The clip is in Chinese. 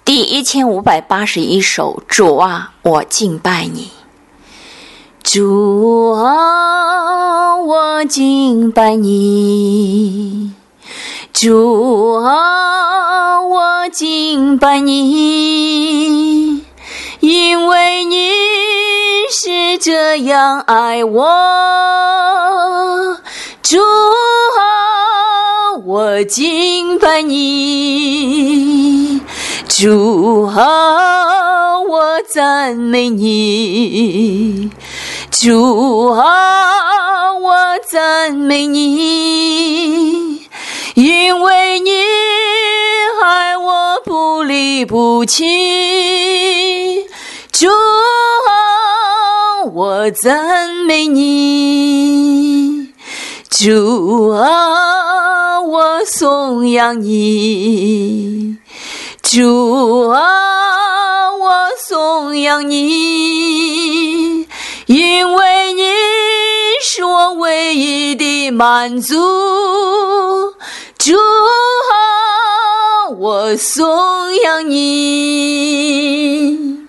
第1581首，主啊，我敬拜你。主啊，我敬拜你。主啊，我敬拜你，因为你是这样爱我。主啊，我敬拜你。主啊，我赞美你。主啊，我赞美你，因为你爱我不离不弃。主啊，我赞美你。主啊，我颂扬你。主啊，我颂扬你，因为你是我唯一的满足。主啊，我颂扬你。